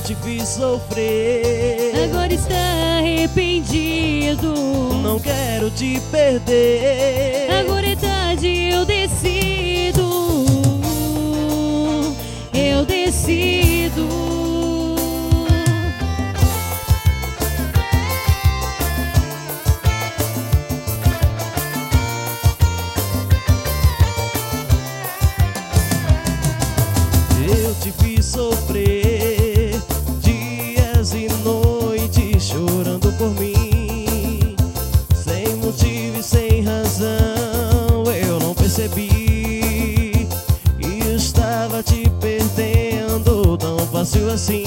te fiz sofrer. Agora está arrependido. Não quero te perder. Agora é tarde, eu decido. Eu decido. Eu te fiz sofrer dias e noites chorando por mim, sem motivo e sem razão. Eu não percebi e estava te perdendo tão fácil assim.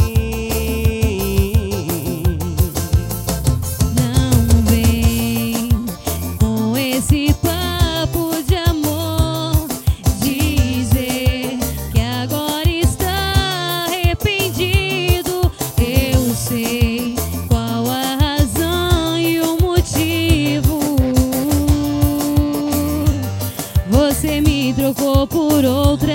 Não vem com esse papo de amor, dizer que agora está arrependido. Eu sei qual a razão e o motivo. Você me trocou por outra.